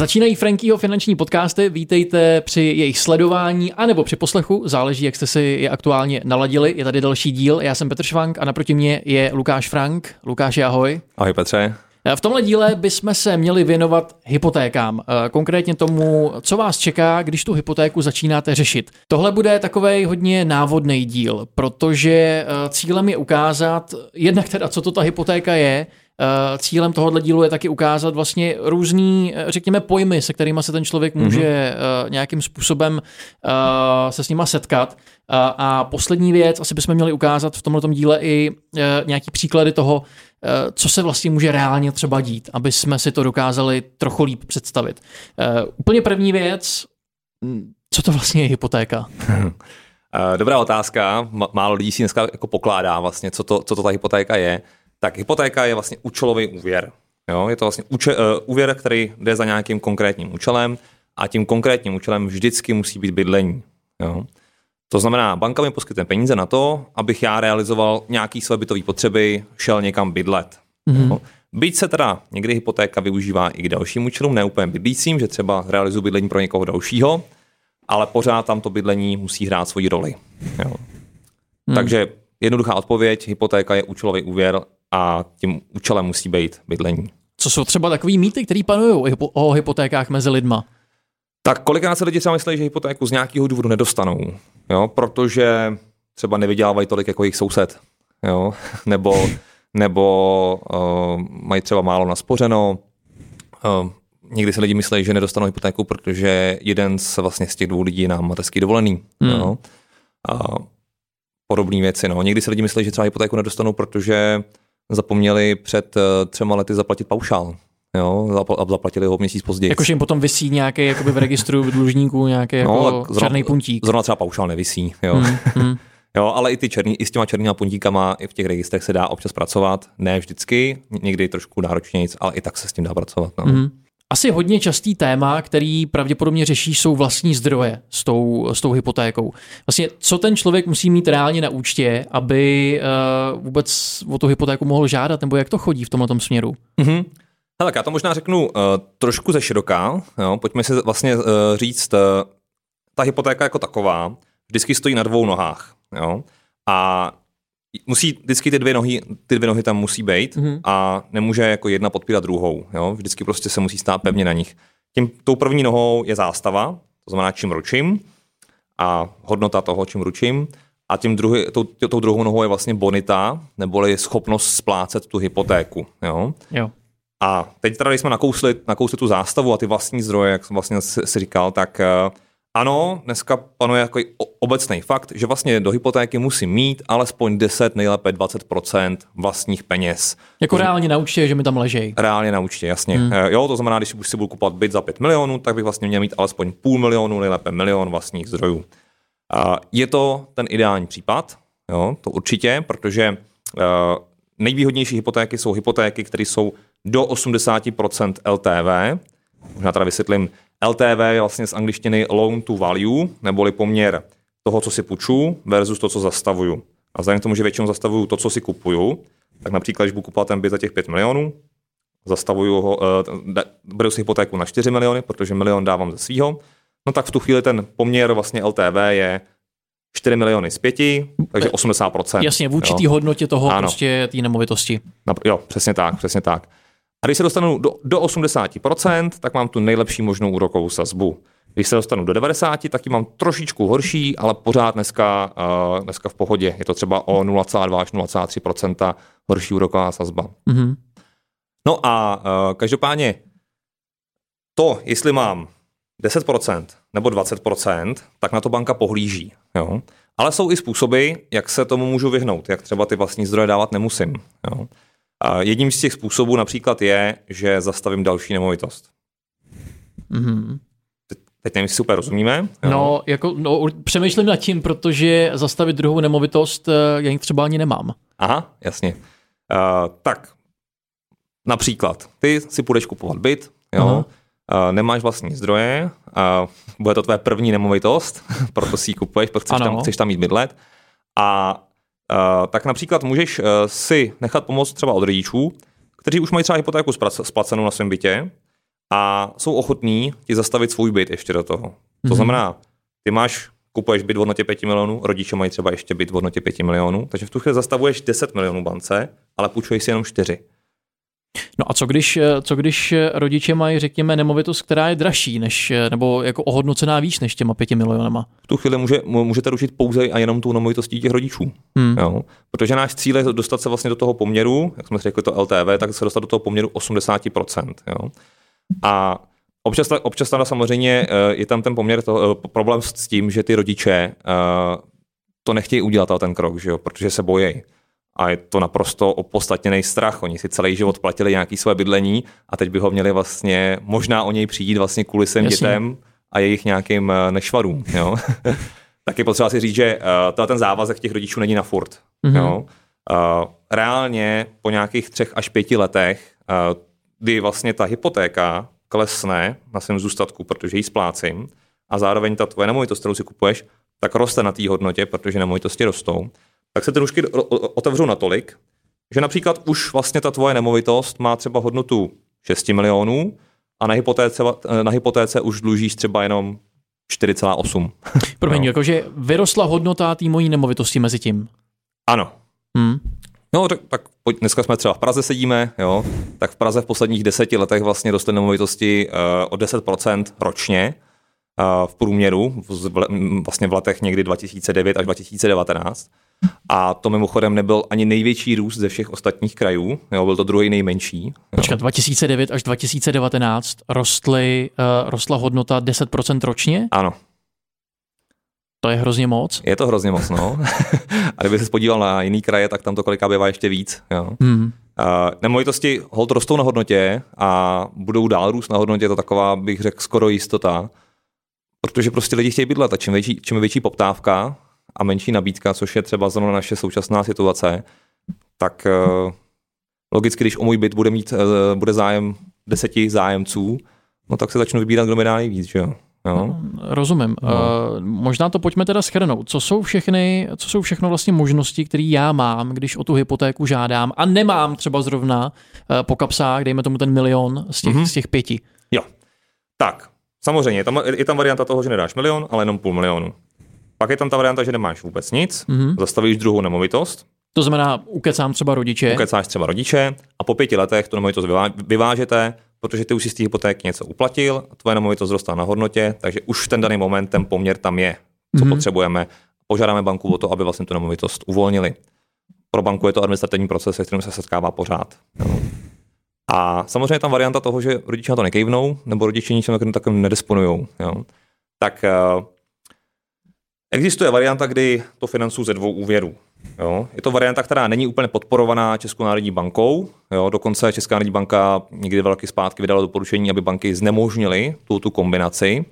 Začínají Frankyho finanční podcasty, vítejte při jejich sledování anebo při poslechu, záleží, jak jste si je aktuálně naladili. Je tady další díl, já jsem Petr Švank a naproti mě je Lukáš Frank. Lukáši, ahoj. Ahoj Petře. V tomhle díle bychom se měli věnovat hypotékám, konkrétně tomu, co vás čeká, když tu hypotéku začínáte řešit. Tohle bude takovej hodně návodný díl, protože cílem je ukázat, jednak teda, co to ta hypotéka je. Cílem tohohle dílu je taky ukázat vlastně různý, řekněme, pojmy, se kterými se ten člověk může nějakým způsobem se s nima setkat. A poslední věc, asi bychom měli ukázat v tomhletom díle i nějaký příklady toho, co se vlastně může reálně třeba dít, aby jsme si to dokázali trochu líp představit. Úplně první věc, co to vlastně je hypotéka? Dobrá otázka, málo lidí si dneska jako pokládá vlastně, co to ta hypotéka je. Tak hypotéka je vlastně účelový úvěr. Jo? Je to vlastně úvěr, který jde za nějakým konkrétním účelem a tím konkrétním účelem vždycky musí být bydlení. Jo? To znamená, banka mi poskytne peníze na to, abych já realizoval nějaký své bytové potřeby, šel někam bydlet. Jo? Byť se teda někdy hypotéka využívá i k dalším účelům, ne úplně bydlícím, že třeba realizuji bydlení pro někoho dalšího, ale pořád tam to bydlení musí hrát svoji roli. Jo? Takže jednoduchá odpověď, hypotéka je účelový úvěr a tím účelem musí být bydlení. Co jsou třeba takový mýty, který panují o hypotékách mezi lidma? Tak kolikrát se lidi třeba myslí, že hypotéku z nějakého důvodu nedostanou, jo? Protože třeba nevydělávají tolik jako jejich soused, jo? nebo mají třeba málo naspořeno. Někdy se lidi myslí, že nedostanou hypotéku, protože jeden z těch dvou lidí je na mateřský dovolený. Jo? Podobné věci. No. Někdy se lidi myslí, že třeba hypotéku nedostanou, protože zapomněli před 3 lety zaplatit paušál. Jo, a zaplatili ho měsíc později. Jakože jim potom visí nějaký jakoby v registru dlužníků nějaký jako černý puntík. Zrovna třeba paušál nevisí. Jo. Jo, ale i s těma černýma puntíkama i v těch registrech se dá občas pracovat. Ne vždycky, někdy trošku náročnějc, ale i tak se s tím dá pracovat. No. Asi hodně častý téma, který pravděpodobně řeší, jsou vlastní zdroje s tou hypotékou. Vlastně, co ten člověk musí mít reálně na účtě, aby vůbec o tu hypotéku mohl žádat, nebo jak to chodí v tomhletom směru? Tak já to možná řeknu trošku ze široká. Jo. Pojďme si vlastně říct, ta hypotéka jako taková vždycky stojí na 2 nohách. Jo. A musí vždycky ty dvě nohy tam musí být a nemůže jako jedna podpírat druhou. Jo? Vždycky prostě se musí stát pevně na nich. Tou první nohou je zástava, to znamená čím ručím a hodnota toho, čím ručím. A tou druhou nohou je vlastně bonita, neboli schopnost splácet tu hypotéku. Jo? Jo. A teď teda, když jsme nakousli tu zástavu a ty vlastní zdroje, jak jsem vlastně si říkal, tak ano, dneska panuje jako obecný fakt, že vlastně do hypotéky musím mít alespoň 10, nejlépe 20% vlastních peněz. Jako reálně na účtě, že mi tam ležejí. Reálně na účtě, jasně. Jo, to znamená, když si budu kupovat byt za 5 milionů, tak bych vlastně měl mít alespoň 500 000, nejlépe 1 000 000 vlastních zdrojů. Je to ten ideální případ, jo, to určitě, protože nejvýhodnější hypotéky jsou hypotéky, které jsou do 80% LTV. Možná teda vysvětlím, LTV je vlastně z angličtiny loan to value, neboli poměr toho, co si půjču versus to, co zastavuju. A vzhledem k tomu, že většinou zastavuju to, co si kupuju, tak například, když budu kupovat ten byt za těch 5 milionů, zastavuju ho, beru si hypotéku na 4 miliony, protože 1 milion dávám ze svýho, no tak v tu chvíli ten poměr vlastně LTV je 4 miliony z 5, takže 80%. Jasně, vůči té hodnotě toho prostě té nemovitosti. Jo, přesně tak. A když se dostanu do 80%, tak mám tu nejlepší možnou úrokovou sazbu. Když se dostanu do 90%, tak ji mám trošičku horší, ale pořád dneska v pohodě. Je to třeba o 0,2 až 0,3% horší úroková sazba. No a každopádně to, jestli mám 10% nebo 20%, tak na to banka pohlíží. Jo? Ale jsou i způsoby, jak se tomu můžu vyhnout, jak třeba ty vlastní zdroje dávat nemusím. Jo? A jedním z těch způsobů například je, že zastavím další nemovitost. Teď nevím, jestli super rozumíme. Jo? No, přemýšlím nad tím, protože zastavit druhou nemovitost já ji třeba ani nemám. Aha, jasně. Tak, například, ty si půjdeš kupovat byt, jo? Nemáš vlastní zdroje, bude to tvé první nemovitost, proto si ji kupuješ, protože chceš tam jít bydlet. A tak například můžeš si nechat pomoct třeba od rodičů, kteří už mají třeba hypotéku splacenou na svém bytě a jsou ochotní ti zastavit svůj byt ještě do toho. To znamená, kupuješ byt v hodnotě 5 milionů, rodiče mají třeba ještě byt v hodnotě 5 milionů, takže v tu chvíli zastavuješ 10 milionů bance, ale půjčuješ si jenom 4. No a co když rodiče mají, řekněme, nemovitost, která je dražší, nebo jako ohodnocená víc než těma 5 milionama? V tu chvíli můžete rušit pouze a jenom tou nemovitostí těch rodičů. Jo? Protože náš cíl je dostat se vlastně do toho poměru, jak jsme si řekli to LTV, tak se dostat do toho poměru 80%. Jo? A občas tam samozřejmě je tam ten poměr, problém s tím, že ty rodiče to nechtějí udělat ten krok, že jo? Protože se bojí. A je to naprosto opodstatněný strach. Oni si celý život platili nějaké své bydlení a teď by ho měli vlastně, možná o něj přijít vlastně kvůli svým dětem a jejich nějakým nešvarům. Jo? Tak je potřeba si říct, že ten závazek těch rodičů není na furt. Jo? Reálně po nějakých 3 až 5 letech, kdy vlastně ta hypotéka klesne na svém zůstatku, protože ji splácím, a zároveň ta tvoje nemovitost, kterou si kupuješ, tak roste na té hodnotě, protože nemovitosti rostou, tak se ty nůžky otevřou natolik, že například už vlastně ta tvoje nemovitost má třeba hodnotu 6 milionů a na hypotéce už dlužíš třeba jenom 4,8. Promiň, jakože vyrostla hodnota té mojí nemovitosti mezi tím. Ano. No, tak dneska jsme třeba v Praze sedíme, jo, tak v Praze v posledních 10 letech vlastně rostly nemovitosti o 10% ročně v průměru, vlastně v letech někdy 2009 až 2019. A to mimochodem nebyl ani největší růst ze všech ostatních krajů, jo, byl to druhý nejmenší. Počkat, 2009 až 2019 rostla hodnota 10% ročně? Ano. To je hrozně moc. Je to hrozně moc, no. A kdyby se podíval na jiný kraje, tak tam to kolikrát bývá ještě víc. Jo. Nemovitosti holt rostou na hodnotě a budou dál růst na hodnotě, to taková, bych řekl, skoro jistota. Protože prostě lidi chtějí bydlet a čím je větší poptávka a menší nabídka, což je třeba zrovna naše současná situace, tak logicky, když o můj byt bude zájem 10 zájemců, no tak se začnu vybírat, kdo mi dá nejvíc, že jo. No. Rozumím. No. Možná to pojďme teda shrnout. Co jsou všechno vlastně možnosti, které já mám, když o tu hypotéku žádám a nemám třeba zrovna po kapsách, dejme tomu ten 1 milion z těch 5. Jo. Tak, samozřejmě, je tam varianta toho, že nedáš 1 milion, ale jenom 0,5 milionu. Pak je tam ta varianta, že nemáš vůbec nic, zastavíš druhou nemovitost. To znamená, ukecám třeba rodiče. Ukecáš třeba rodiče a po 5 letech tu nemovitost vyvážete, protože ty už si z té hypotéky něco uplatil, tvoje nemovitost zrostá na hodnotě, takže už v ten daný moment ten poměr tam je, co potřebujeme. Požádáme banku o to, aby vlastně tu nemovitost uvolnili. Pro banku je to administrativní proces, se kterým se setkává pořád. Jo. A samozřejmě tam varianta toho, že rodiče na to nekejvnou, nebo rodiče ničem takovým nedisponujou. Jo. Tak existuje varianta, kdy to financují ze 2 úvěrů. Jo. Je to varianta, která není úplně podporovaná Českou národní bankou. Jo. Dokonce Česká národní banka někdy 2 roky zpátky vydala doporučení, aby banky znemožnily tu kombinaci.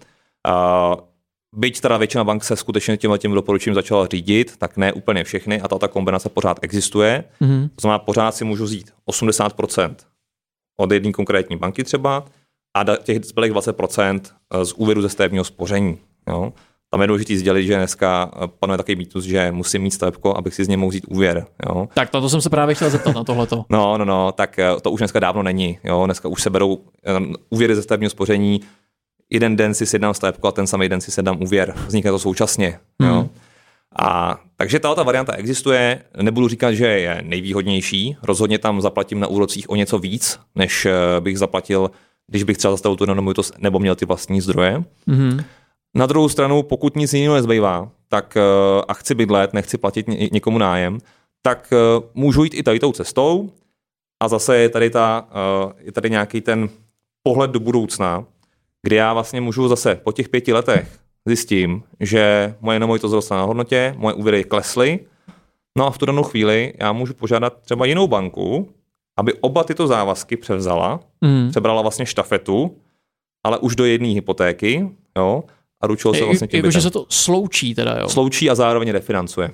Byť teda většina bank se skutečně tím doporučením začala řídit, tak ne úplně všechny a ta kombinace pořád existuje. To znamená, pořád si můžu vzít 80% od jedné konkrétní banky třeba a těch zbylých 20% z úvěru ze stavebního spoření. Jo. Tam je důležité sdělit, že dneska panuje takový mýtus, že musím mít stavebko, abych si z něj mohl vzít úvěr. Jo. Tak to jsem se právě chtěl zeptat na tohleto. No, tak to už dneska dávno není. Jo. Dneska už se berou úvěry ze stavebního spoření, jeden den si sjednám stavebko a ten samý den si sjednám úvěr. Vznikne to současně. Jo. Takže ta varianta existuje, nebudu říkat, že je nejvýhodnější, rozhodně tam zaplatím na úrocích o něco víc, než bych zaplatil, když bych třeba zastavil tu nemovitost nebo měl ty vlastní zdroje. Na druhou stranu, pokud nic jiného nezbývá, tak a chci bydlet, nechci platit někomu nájem, tak můžu jít i tady tou cestou a zase je tady nějaký ten pohled do budoucna, kdy já vlastně můžu zase po těch 5 letech zjistím, že moje nemovitost zrostla na hodnotě, moje úvěry klesly, no a v tu danou chvíli já můžu požádat třeba jinou banku, aby oba tyto závazky přebrala vlastně štafetu, ale už do jedné hypotéky, jo, a ručilo se vlastně tím bytem. Jakože se to sloučí teda, jo? Sloučí a zároveň refinancuje.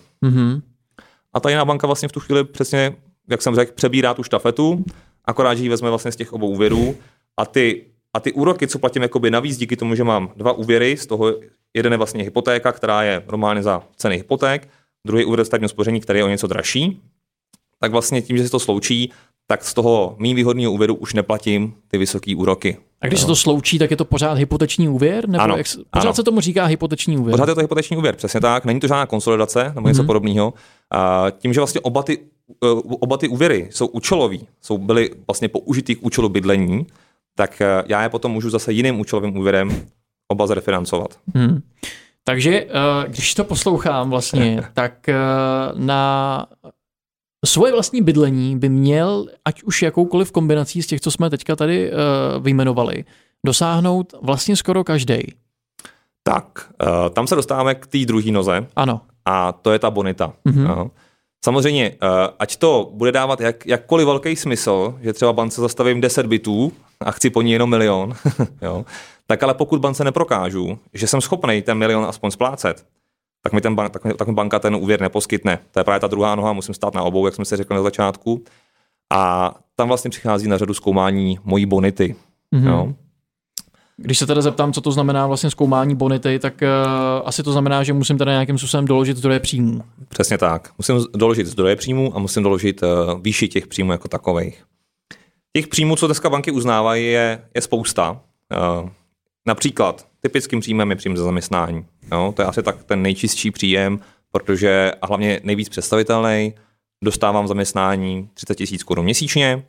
A ta jiná banka vlastně v tu chvíli přesně, jak jsem řekl, přebírá tu štafetu, akorát, že ji vezme vlastně z těch obou úvěrů a ty úroky, co platím jakoby navíc díky tomu, že mám 2 úvěry, z toho jeden je vlastně hypotéka, která je normálně za ceny hypoték, druhý úvěr stavebního spoření, který je o něco dražší, tak vlastně tím, že se to sloučí, tak z toho mým výhodného úvěru už neplatím ty vysoké úroky. A když se to sloučí, tak je to pořád hypoteční úvěr? Nebo ano, pořád se tomu říká hypoteční úvěr? Pořád je to hypoteční úvěr, přesně tak. Není to žádná konsolidace nebo něco podobného. Tím, že vlastně oba ty úvěry jsou účelový, byly vlastně použitý k účelu bydlení, tak já je potom můžu zase jiným účelovým úvěrem oba zrefinancovat. Takže když to poslouchám vlastně, tak na svoje vlastní bydlení by měl, ať už jakoukoliv kombinací z těch, co jsme teďka tady vyjmenovali, dosáhnout vlastně skoro každej. Tak, tam se dostáváme k té druhé noze. Ano. A to je ta bonita. Samozřejmě, ať to bude dávat jakkoliv velký smysl, že třeba bance zastavím 10 bytů a chci po ní jenom 1 milion, jo, tak ale pokud bance neprokážu, že jsem schopný ten 1 milion aspoň splácet, tak mi banka ten úvěr neposkytne. To je právě ta druhá noha, musím stát na obou, jak jsme si řekli na začátku. A tam vlastně přichází na řadu zkoumání mojí bonity. Jo. Když se teda zeptám, co to znamená vlastně zkoumání bonity, tak asi to znamená, že musím teda nějakým způsobem doložit zdroje příjmů. Přesně tak. Musím doložit zdroje příjmů a musím doložit výši těch příjmů jako takových. Těch příjmů, co dneska banky uznávají, je spousta. Například typickým příjmem je příjem ze zaměstnání. Jo, to je asi tak ten nejčistší příjem, protože a hlavně nejvíc představitelný. Dostávám zaměstnání 30 000 korun měsíčně.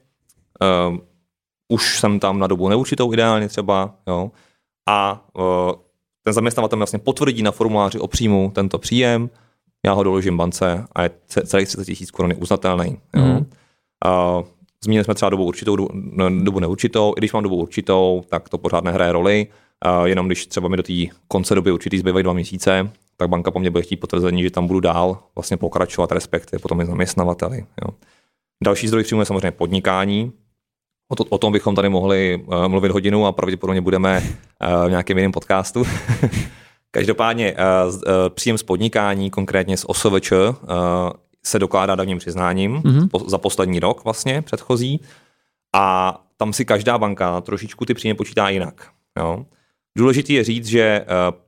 Už jsem tam na dobu neurčitou ideálně třeba. Jo, a ten zaměstnavatel vlastně potvrdí na formuláři o příjmu tento příjem. Já ho doložím bance a je celých 30 000 korun uznatelný. Jo. Zmínili jsme třeba dobu určitou, dobu neurčitou. I když mám dobu určitou, tak to pořád nehraje roli. Jenom když třeba mi do té konce doby určitý zbývají 2 měsíce, tak banka po mně bude chtít potvrzení, že tam budu dál vlastně pokračovat, respektive potom i zaměstnavateli. Jo. Další zdroj příjmu je samozřejmě podnikání. O tom bychom tady mohli mluvit hodinu a pravděpodobně budeme v nějakém jiném podcastu. Každopádně příjem z podnikání, konkrétně z OSVČ, se dokládá daňovým přiznáním za poslední rok vlastně předchozí a tam si každá banka trošičku ty příjmy počítá jinak. Jo. Důležitý je říct, že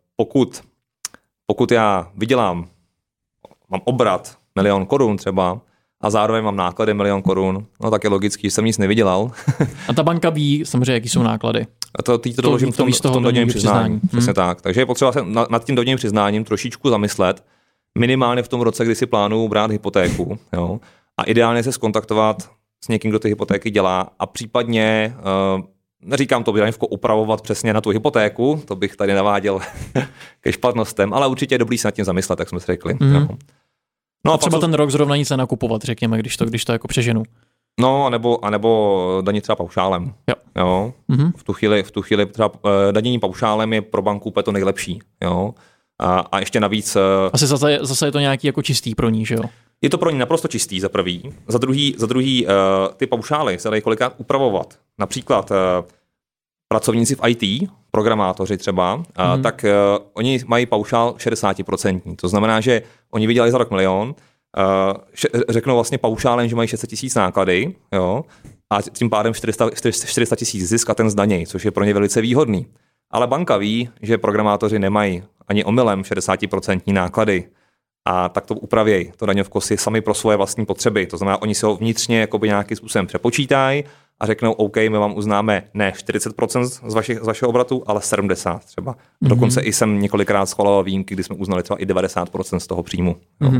pokud já vydělám, mám obrat 1 milion korun třeba a zároveň mám náklady 1 milion korun, no tak je logický, že jsem nic nevydělal. A ta banka ví samozřejmě, jaký jsou náklady. A to doložím v tom daňovém přiznání. Přesně tak. Takže je potřeba se nad tím daňovým přiznáním trošičku zamyslet, minimálně v tom roce, kdy si plánuju brát hypotéku. Jo? A ideálně se skontaktovat s někým, kdo ty hypotéky dělá a případně, neříkám to, upravovat přesně na tu hypotéku, to bych tady naváděl ke špatnostem, ale určitě je dobrý se nad tím zamyslet, jak jsme si řekli. No a třeba ten rok zrovna nic nenakupovat, řekněme, když to jako přeženu. No, anebo daní třeba paušálem. Jo? V tu chvíli třeba danění paušálem je pro banku úplně to nejlepší. Jo? A ještě navíc... Asi zase je to nějaký jako čistý pro ní, že jo? Je to pro ní naprosto čistý za prvý. Za druhý ty paušály se dají kolikrát upravovat. Například pracovníci v IT, programátoři třeba, tak oni mají paušál 60%. To znamená, že oni vydělali za rok 1 milion, řeknou vlastně paušálem, že mají 600 000 náklady, jo, a tím pádem 400 000 zisk a ten zdaněj, což je pro ně velice výhodný. Ale banka ví, že programátoři nemají ani omylem 60% náklady a tak to upravějí. To daňovko si sami pro svoje vlastní potřeby. To znamená, oni se ho vnitřně jakoby nějakým způsobem přepočítají a řeknou, OK, my vám uznáme ne 40% z vašeho obratu, ale 70% třeba. Dokonce i jsem několikrát schvaloval výjimky, kdy jsme uznali třeba i 90% z toho příjmu.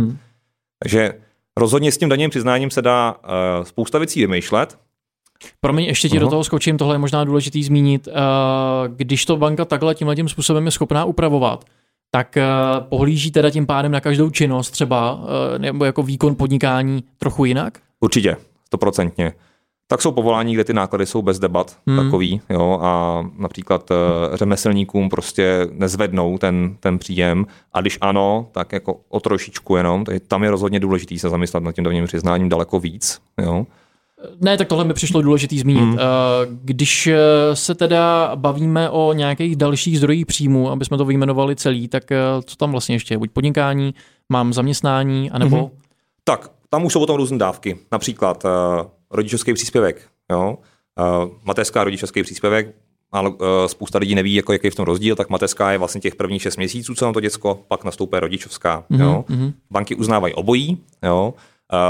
Takže rozhodně s tím daňovým přiznáním se dá spousta věcí vymýšlet. Promiň, ještě ti do toho skočím, tohle je možná důležitý zmínit. Když to banka takhle tímhletím způsobem je schopná upravovat, tak pohlíží teda tím pádem na každou činnost třeba, nebo jako výkon podnikání trochu jinak? Určitě, 100%. Tak jsou povolání, kde ty náklady jsou bez debat takový, jo, a například řemeslníkům prostě nezvednou ten příjem a když ano, tak jako o trošičku jenom, tam je rozhodně důležitý se zamyslet nad tím daňovým přiznáním daleko víc, jo. Ne, tak tohle mi přišlo důležitý zmínit. Když se teda bavíme o nějakých dalších zdrojích příjmu, aby jsme to vyjmenovali celý, tak co tam vlastně ještě? Buď podnikání, mám zaměstnání, anebo... Tak, tam už jsou potom různé dávky. Například rodičovský příspěvek, jo? Mateřská rodičovský příspěvek, ale spousta lidí neví, jaký je v tom rozdíl, tak mateřská je vlastně těch prvních 6 měsíců, co na to děcko, pak nastoupí rodičovská. Jo? Banky uznávají obojí, jo?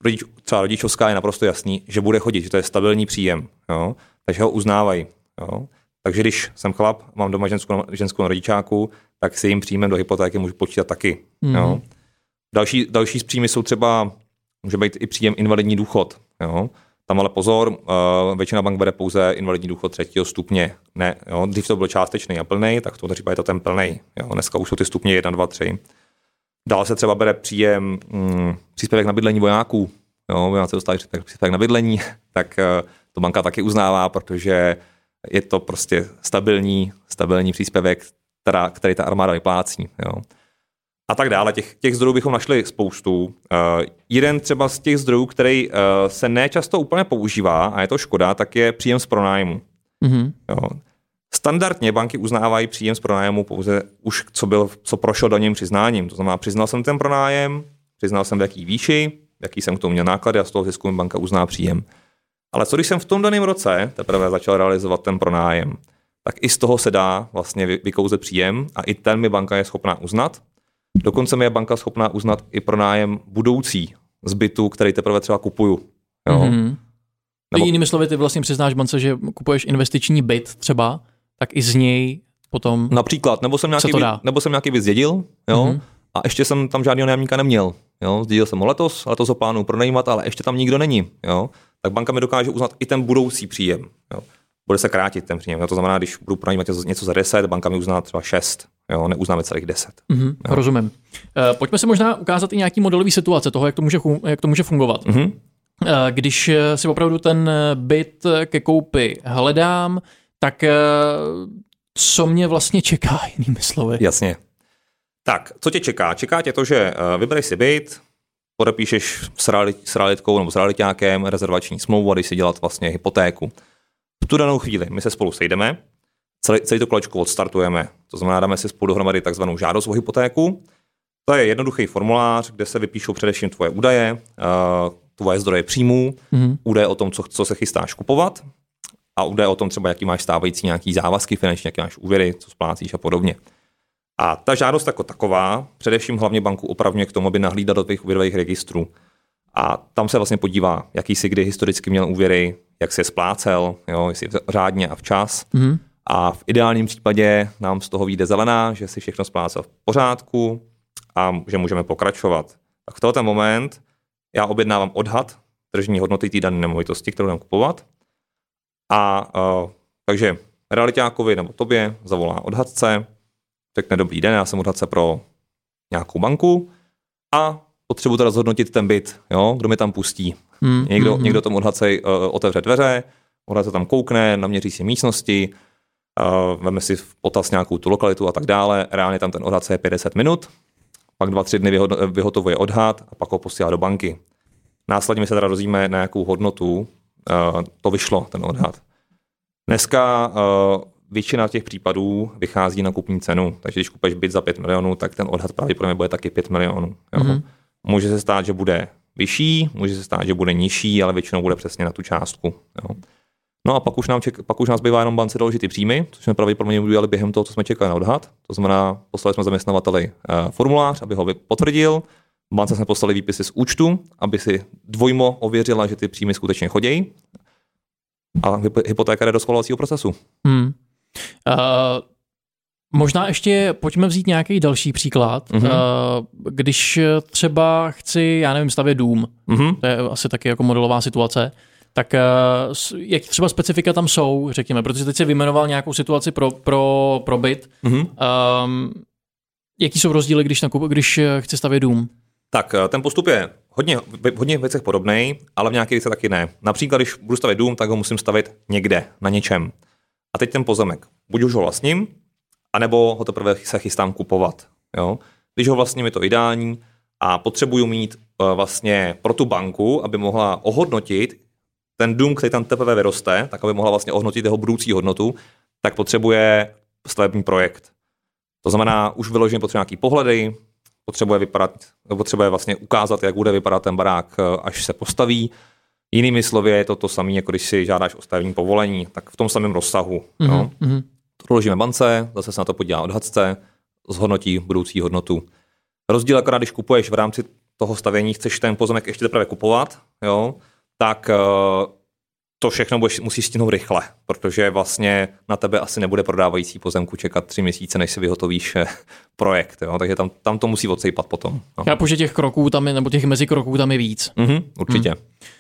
třeba rodičovská je naprosto jasný, že bude chodit, že to je stabilní příjem, jo? Takže ho uznávají. Jo? Takže když jsem chlap, mám doma ženskou na rodičáku, tak si jim příjmem do hypotéky můžu počítat taky. Jo? Další z příjmy jsou třeba, může být i příjem invalidní důchod. Jo? Tam ale pozor, většina bank bere pouze invalidní důchod 3. stupně. Ne, jo? Dřív to byl částečný a plný, tak v tomto případě je to ten plný. Dneska už jsou ty stupně 1, 2, 3. Dále se třeba bere příspěvek na bydlení vojáků. Jo? Vojáci dostali příspěvek na bydlení, tak to banka taky uznává, protože je to prostě stabilní příspěvek, který ta armáda vyplácí. Jo? A tak dále. Těch zdrojů bychom našli spoustu. Jeden třeba z těch zdrojů, který se nečasto úplně používá, a je to škoda, tak je příjem z pronájmu. Jo. Standardně banky uznávají příjem z pronájmu pouze už, co prošel daňovým přiznáním. To znamená, přiznal jsem ten pronájem, přiznal jsem v jaký výši, jaký jsem k tomu měl náklady a z toho zisku mi banka uzná příjem. Ale co když jsem v tom daném roce teprve začal realizovat ten pronájem, tak i z toho se dá vlastně vykouzet příjem a i ten mi banka je schopná uznat. Dokonce mi je banka schopná uznat i pronájem budoucí z bytu, který teprve třeba kupuju. Jo? Nebo... Jinými slovy, ty vlastně přiznáš bance, že kupuješ investiční byt třeba, tak i z něj potom například, nebo jsem nějaký byt zdědil, jo? A ještě jsem tam žádného nájemníka neměl. Jo? Zdědil jsem ho letos ho plánuju pronajímat, ale ještě tam nikdo není. Jo? Tak banka mi dokáže uznat i ten budoucí příjem. Jo? Bude se krátit ten příjem. To znamená, když budu pronajímat něco za 10, banka mi uzná třeba 6. Jo, neuznáme celých 10. Rozumím. Pojďme si možná ukázat i nějaký modelový situace toho, jak to může fungovat. Když si opravdu ten byt ke koupi hledám, tak co mě vlastně čeká, jinými slovy? Jasně. Tak, co tě čeká? Čeká tě to, že vybereš si byt, podepíšeš s realitkou nebo s realitákem rezervační smlouvu a jdeš si dělat vlastně hypotéku. V tu danou chvíli my se spolu sejdeme, celý to kolečko odstartujeme. To znamená, dáme si spolu dohromady takzvanou žádost o hypotéku. To je jednoduchý formulář, kde se vypíšou především tvoje údaje, tvoje zdroje příjmů, údaje o tom, co se chystáš kupovat a údaje o tom třeba, jaký máš stávající nějaký závazky finanční, jaký máš úvěry, co splácíš a podobně. A ta žádost jako taková především hlavně banku opravňuje k tomu, aby nahlídla do tvých úvěrových registrů. A tam se vlastně podívá, jaký jsi kdy historicky měl úvěry, jak jsi je splácel, jo, jestli řádně a včas. A v ideálním případě nám z toho vyjde zelená, že si všechno splácel v pořádku a že můžeme pokračovat. Tak v tenhle moment já objednávám odhad tržní hodnoty té dané nemovitosti, kterou dám kupovat. Takže realitákovi nebo tobě zavolá odhadce, řekne dobrý den, já jsem odhadce pro nějakou banku a potřebuji teda zhodnotit ten byt, jo, kdo mi tam pustí. Někdo tomu odhadce otevře dveře, odhadce tam koukne, naměří si místnosti, veme si v potaz nějakou tu lokalitu a tak dále. Reálně tam ten odhadce je 50 minut, pak 2-3 dny vyhotovuje odhad a pak ho posílá do banky. Následně my se teda dozvíme, na jakou hodnotu to vyšlo, ten odhad. Dneska většina těch případů vychází na kupní cenu, takže když kupuješ byt za 5 milionů, tak ten odhad pravděpodobně bude taky 5 milionů. Jo. Může se stát, že bude vyšší, může se stát, že bude nižší, ale většinou bude přesně na tu částku. Jo. No a pak už nás bývá jenom bance doložit ty příjmy, což jsme pravděpodobně udělali během toho, co jsme čekali na odhad. To znamená, poslali jsme zaměstnavateli formulář, aby ho potvrdil. Bance jsme poslali výpisy z účtu, aby si dvojmo ověřila, že ty příjmy skutečně chodí. A hypotéka jde do schvalovacího procesu. Možná ještě pojďme vzít nějaký další příklad. Když třeba chci, já nevím, stavět dům, to je asi taky jako modelová situace, tak jak třeba specifika tam jsou, řekněme, protože teď si vyjmenoval nějakou situaci pro byt. Jaký jsou rozdíly, když chci stavět dům? Tak ten postup je hodně věcech podobný, ale v nějakých věcech taky ne. Například, když budu stavět dům, tak ho musím stavět někde, na něčem. A teď ten pozemek. Buď už ho vlastním, anebo ho teprve se chystám kupovat. Jo? Když ho vlastním, je to ideální a potřebuju mít vlastně pro tu banku, aby mohla ohodnotit ten dům, který tam teprve vyroste, tak aby mohla vlastně ohodnotit jeho budoucí hodnotu, tak potřebuje stavební projekt. To znamená, už vyloženě potřebuje nějaký pohledy, potřebuje vlastně ukázat, jak bude vypadat ten barák, až se postaví. Jinými slovy je to samé, jako když si žádáš o stavební povolení, tak v tom samém rozsahu. To doložíme bance, zase se na to podívá odhadce, zhodnotí budoucí hodnotu. Rozdíl akorát, když kupuješ v rámci toho stavění chceš ten pozemek ještě teprve kupovat, jo, tak to všechno musíš stihnout rychle, protože vlastně na tebe asi nebude prodávající pozemku čekat 3 měsíce, než si vyhotovíš projekt, jo, takže tam to musí odsejpat potom. No. Chápu, že těch kroků tam je, nebo těch mezikroků tam je víc. Určitě.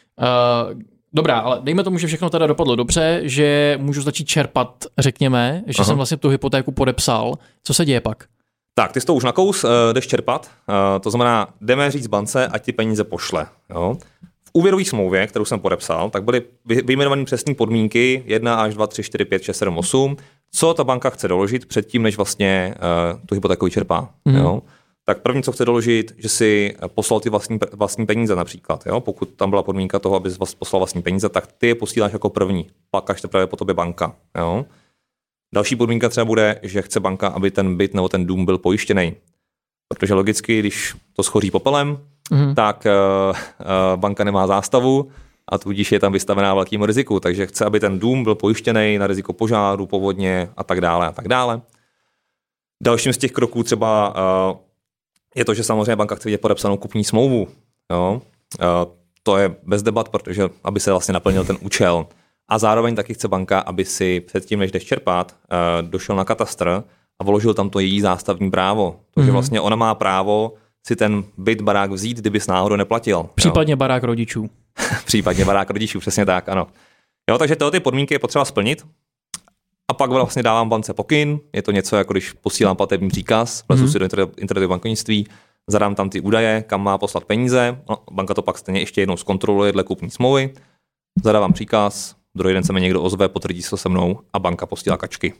Dobrá, ale dejme tomu, že všechno teda dopadlo dobře, že můžu začít čerpat, řekněme, že jsem vlastně tu hypotéku podepsal. Co se děje pak? Tak, ty jsi to už nakous, jdeš čerpat, to znamená, jdeme říct bance, ať ty peníze pošle. Jo. V úvěrové smlouvě, kterou jsem podepsal, tak byly vyjmenované přesné podmínky 1 až 2, 3, 4, 5, 6, 7, 8, co ta banka chce doložit předtím, než vlastně tu hypotéku vyčerpá. Jo. Tak první, co chce doložit, že si poslal ty vlastní peníze například. Jo? Pokud tam byla podmínka toho, aby poslal vlastní peníze, tak ty je posíláš jako první, pak až teprve po tobě banka. Jo? Další podmínka třeba bude, že chce banka, aby ten byt nebo ten dům byl pojištěný. Protože logicky, když to schoří popelem, tak banka nemá zástavu a tudíž je tam vystavená velkému riziku. Takže chce, aby ten dům byl pojištěný na riziko požáru, povodně a tak dále a tak dále. Dalším z těch kroků třeba je to, že samozřejmě banka chce vidět podepsanou kupní smlouvu. Jo? To je bez debat, protože aby se vlastně naplnil ten účel. A zároveň taky chce banka, aby si předtím, než jdeš čerpat, došel na katastr a vložil tam to její zástavní právo. Takže vlastně ona má právo si ten byt, barák vzít, kdybys náhodou neplatil. Případně barák rodičů. Případně barák rodičů, přesně tak, ano. Jo, takže tyhle ty podmínky je potřeba splnit. A pak vlastně dávám bance pokyn, je to něco, jako když posílám platební příkaz, vlezu si do internetového bankovnictví, zadám tam ty údaje, kam má poslat peníze, banka to pak stejně ještě jednou zkontroluje dle kupní smlouvy, zadávám příkaz, druhý den se mi někdo ozve, potvrdí se mnou a banka posílá kačky.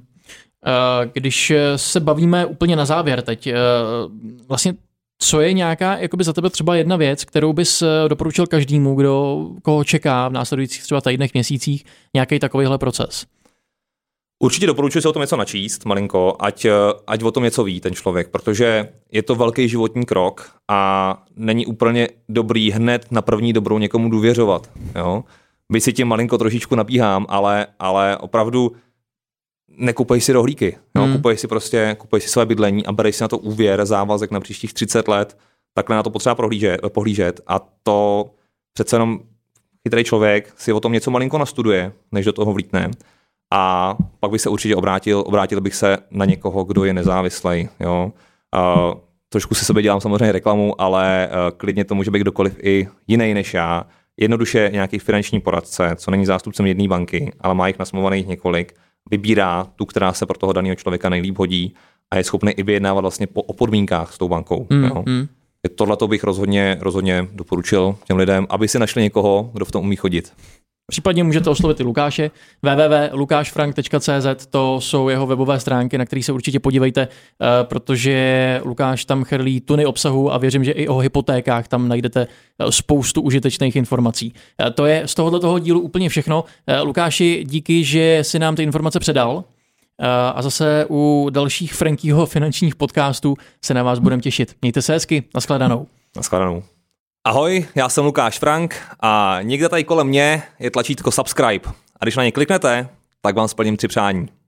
Když se bavíme úplně na závěr teď, vlastně co je nějaká, jakoby za tebe třeba jedna věc, kterou bys doporučil každému, koho čeká v následujících třeba týdnech, měsících nějaký takovýhle proces? Určitě doporučuji se o tom něco načíst, malinko, ať o tom něco ví ten člověk, protože je to velký životní krok a není úplně dobrý hned na první dobrou někomu důvěřovat. Jo? Byť si tím malinko trošičku napíhám, ale opravdu nekupej si rohlíky. Jo? Kupej si své bydlení a berej si na to úvěr, závazek na příštích 30 let, takhle na to potřeba pohlížet a to přece jenom chytrý člověk si o tom něco malinko nastuduje, než do toho vlítne. A pak bych se určitě obrátil bych se na někoho, kdo je nezávislý. Jo? Trošku si sebe dělám samozřejmě reklamu, ale klidně to může být kdokoliv i jiný než já. Jednoduše nějaký finanční poradce, co není zástupcem jedné banky, ale má jich nasmluvaných několik, vybírá tu, která se pro toho daného člověka nejlíp hodí a je schopný i vyjednávat vlastně o podmínkách s tou bankou. Jo? Tohleto bych rozhodně doporučil těm lidem, aby si našli někoho, kdo v tom umí chodit. Případně můžete oslovit i Lukáše. www.lukášfrank.cz, to jsou jeho webové stránky, na které se určitě podívejte, protože Lukáš tam chrlí tuny obsahu a věřím, že i o hypotékách tam najdete spoustu užitečných informací. To je z tohoto dílu úplně všechno. Lukáši, díky, že si nám ty informace předal a zase u dalších Frankyho finančních podcastů se na vás budeme těšit. Mějte se hezky, nashledanou. Nashledanou. Ahoj, já jsem Lukáš Frank a někde tady kolem mě je tlačítko subscribe. A když na ně kliknete, tak vám splním 3 přání.